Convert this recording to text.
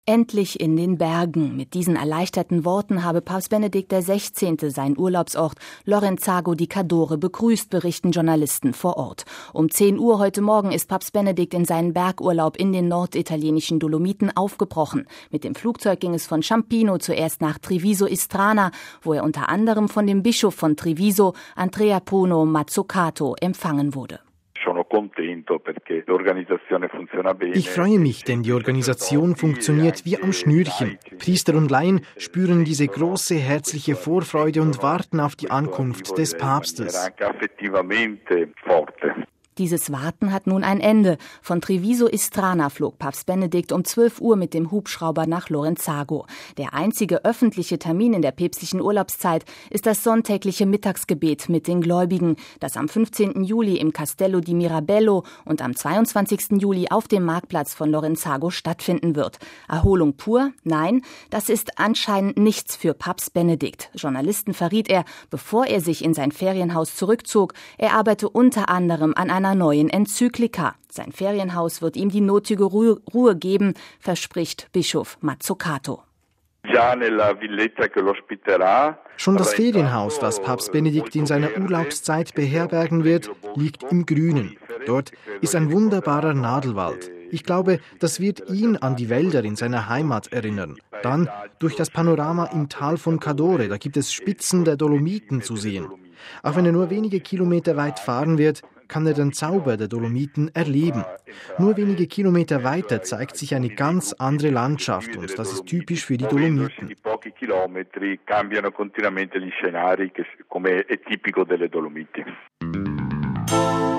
Endlich in den Bergen. Mit diesen erleichterten Worten habe Papst Benedikt XVI. Seinen Urlaubsort Lorenzago di Cadore begrüßt, berichten Journalisten vor Ort. Um 10 Uhr heute Morgen ist Papst Benedikt in seinen Bergurlaub in den norditalienischen Dolomiten aufgebrochen. Mit dem Flugzeug ging es von Ciampino zuerst nach Treviso Istrana, wo er unter anderem von dem Bischof von Treviso, Andrea Bruno Mazzucato, empfangen wurde. Ich freue mich, denn die Organisation funktioniert wie am Schnürchen. Priester und Laien spüren diese große, herzliche Vorfreude und warten auf die Ankunft des Papstes. Dieses Warten hat nun ein Ende. Von Treviso Istrana flog Papst Benedikt um 12 Uhr mit dem Hubschrauber nach Lorenzago. Der einzige öffentliche Termin in der päpstlichen Urlaubszeit ist das sonntägliche Mittagsgebet mit den Gläubigen, das am 15. Juli im Castello di Mirabello und am 22. Juli auf dem Marktplatz von Lorenzago stattfinden wird. Erholung pur? Nein, das ist anscheinend nichts für Papst Benedikt. Journalisten verriet er, bevor er sich in sein Ferienhaus zurückzog, er arbeite unter anderem an einer neuen Enzyklika. Sein Ferienhaus wird ihm die nötige Ruhe geben, verspricht Bischof Mazzucato. Schon das Ferienhaus, das Papst Benedikt in seiner Urlaubszeit beherbergen wird, liegt im Grünen. Dort ist ein wunderbarer Nadelwald. Ich glaube, das wird ihn an die Wälder in seiner Heimat erinnern. Dann durch das Panorama im Tal von Cadore, da gibt es Spitzen der Dolomiten zu sehen. Auch wenn er nur wenige Kilometer weit fahren wird, kann er den Zauber der Dolomiten erleben. Nur wenige Kilometer weiter zeigt sich eine ganz andere Landschaft und das ist typisch für die Dolomiten. Cambiano continuamente gli scenari, come è tipico delle Dolomiti.